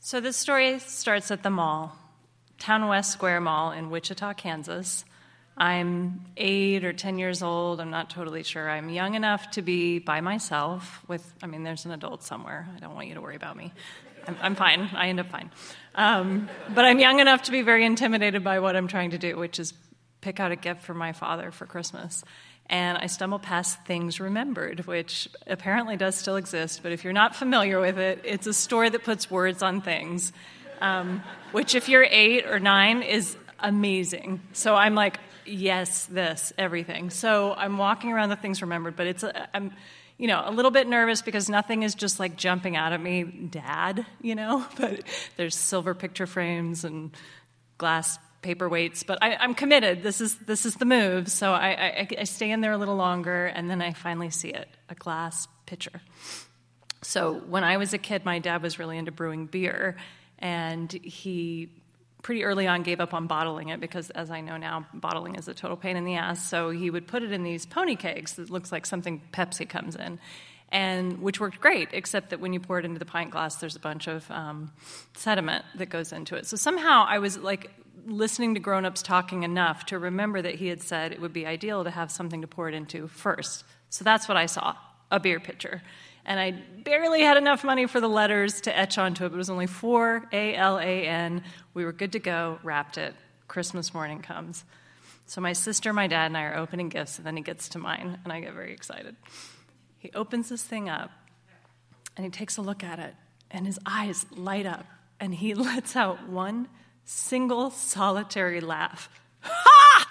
So this story starts at the mall, Town West Square Mall in Wichita, Kansas. I'm 8 or 10 years old. I'm not totally sure. I'm young enough to be by myself there's an adult somewhere. I don't want you to worry about me. I'm fine. I end up fine. But I'm young enough to be very intimidated by what I'm trying to do, which is pick out a gift for my father for Christmas. And I stumble past Things Remembered, which apparently does still exist. But if you're not familiar with it, it's a store that puts words on things, which if you're 8 or 9 is amazing. So I'm like, yes, this, everything. So I'm walking around the Things Remembered, but I'm a little bit nervous because nothing is just like jumping out at me, Dad, but there's silver picture frames and glass paperweights, but I'm committed. This is the move. So I stay in there a little longer, and then I finally see it, a glass pitcher. So when I was a kid, my dad was really into brewing beer, and he pretty early on gave up on bottling it because, as I know now, bottling is a total pain in the ass. So he would put it in these pony kegs that looks like something Pepsi comes in, and which worked great, except that when you pour it into the pint glass, there's a bunch of sediment that goes into it. So somehow I was like listening to grown-ups talking enough to remember that he had said it would be ideal to have something to pour it into first. So that's what I saw, a beer pitcher. And I barely had enough money for the letters to etch onto it. It was only 4 ALAN. We were good to go, wrapped it. Christmas morning comes. So my sister, my dad, and I are opening gifts, and then he gets to mine, and I get very excited. He opens this thing up, and he takes a look at it, and his eyes light up, and he lets out one single solitary laugh. Ha!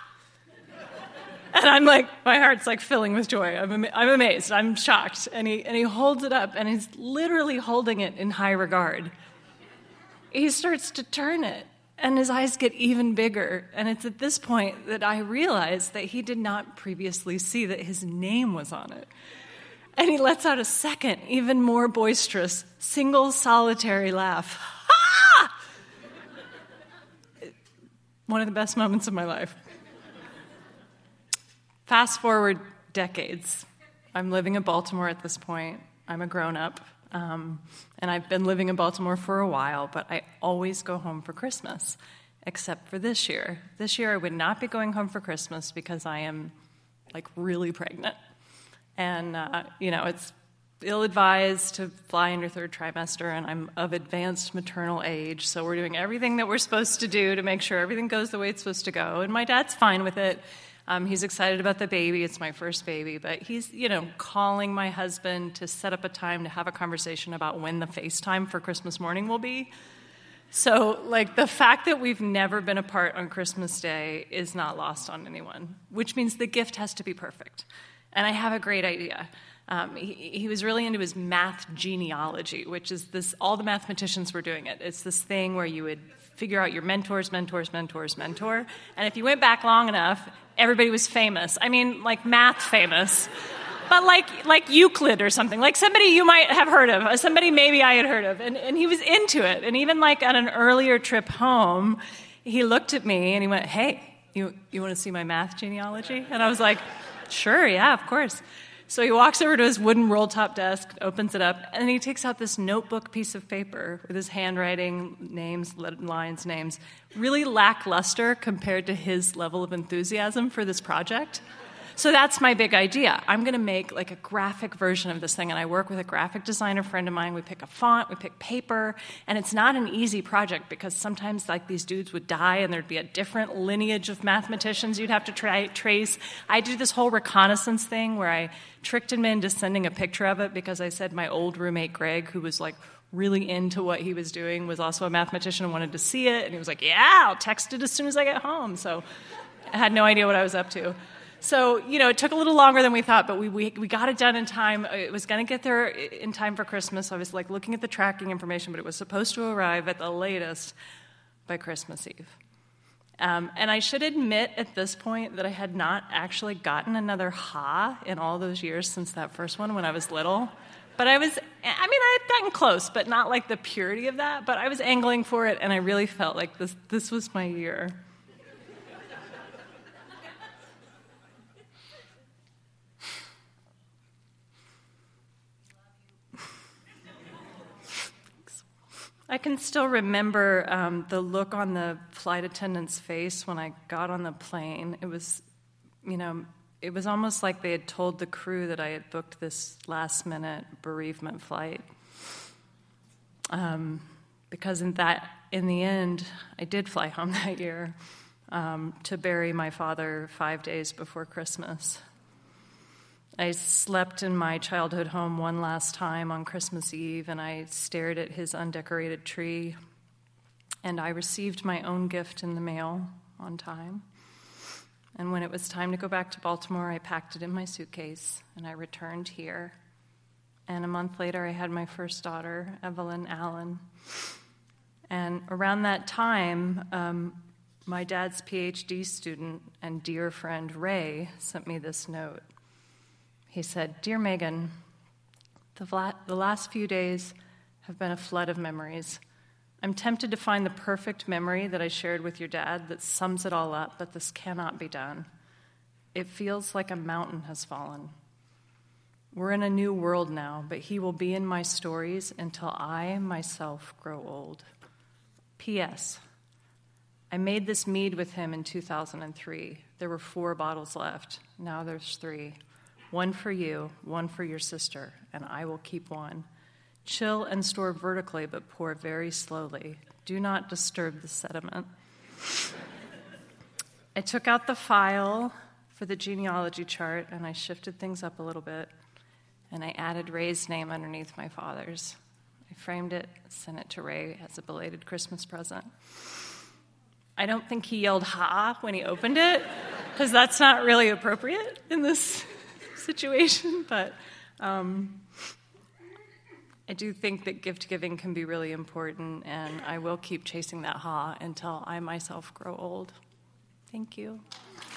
And I'm like, my heart's like filling with joy. I'm amazed. I'm shocked. And he holds it up, and he's literally holding it in high regard. He starts to turn it, and his eyes get even bigger. And it's at this point that I realize that he did not previously see that his name was on it. And he lets out a second, even more boisterous, single solitary laugh. One of the best moments of my life. Fast forward decades. I'm living in Baltimore at this point. I'm a grown-up, and I've been living in Baltimore for a while, but I always go home for Christmas, except for this year. This year I would not be going home for Christmas because I am, really pregnant. And, it's ill-advised to fly in your third trimester, and I'm of advanced maternal age, so we're doing everything that we're supposed to do to make sure everything goes the way it's supposed to go. And my dad's fine with it. He's excited about the baby. It's my first baby, but he's, calling my husband to set up a time to have a conversation about when the FaceTime for Christmas morning will be. So, the fact that we've never been apart on Christmas Day is not lost on anyone, which means the gift has to be perfect. And I have a great idea. He was really into his math genealogy, which is this, all the mathematicians were doing it. It's this thing where you would figure out your mentor. And if you went back long enough, everybody was famous. I mean, math famous. But like Euclid or something, like somebody you might have heard of, somebody maybe I had heard of. And he was into it. And even on an earlier trip home, he looked at me and he went, "Hey, you want to see my math genealogy?" And I was like, "Sure, yeah, of course." So he walks over to his wooden roll-top desk, opens it up, and he takes out this notebook piece of paper with his handwriting, names, lines, names, really lackluster compared to his level of enthusiasm for this project. So that's my big idea. I'm going to make a graphic version of this thing, and I work with a graphic designer friend of mine. We pick a font, we pick paper, and it's not an easy project because sometimes these dudes would die and there'd be a different lineage of mathematicians you'd have to trace. I did this whole reconnaissance thing where I tricked him into sending a picture of it because I said my old roommate Greg, who was really into what he was doing, was also a mathematician and wanted to see it, and he was like, "Yeah, I'll text it as soon as I get home." So I had no idea what I was up to. So, it took a little longer than we thought, but we got it done in time. It was going to get there in time for Christmas. I was looking at the tracking information, but it was supposed to arrive at the latest by Christmas Eve. And I should admit at this point that I had not actually gotten another ha in all those years since that first one when I was little. But I had gotten close, but not the purity of that. But I was angling for it, and I really felt like this was my year. I can still remember the look on the flight attendant's face when I got on the plane. It was, it was almost like they had told the crew that I had booked this last-minute bereavement flight. Because in the end, I did fly home that year to bury my father 5 days before Christmas. I slept in my childhood home one last time on Christmas Eve, and I stared at his undecorated tree, and I received my own gift in the mail on time. And when it was time to go back to Baltimore, I packed it in my suitcase, and I returned here. And a month later, I had my first daughter, Evelyn Allen. And around that time, my dad's PhD student and dear friend, Ray, sent me this note. He said, "Dear Megan, the last few days have been a flood of memories. I'm tempted to find the perfect memory that I shared with your dad that sums it all up, but this cannot be done. It feels like a mountain has fallen. We're in a new world now, but he will be in my stories until I myself grow old. P.S. I made this mead with him in 2003. There were 4 bottles left. Now there's 3. 1 for you, 1 for your sister, and I will keep 1. Chill and store vertically, but pour very slowly. Do not disturb the sediment." I took out the file for the genealogy chart, and I shifted things up a little bit, and I added Ray's name underneath my father's. I framed it, sent it to Ray as a belated Christmas present. I don't think he yelled "ha" when he opened it, because that's not really appropriate in this situation, but I do think that gift giving can be really important, and I will keep chasing that ha until I myself grow old. Thank you.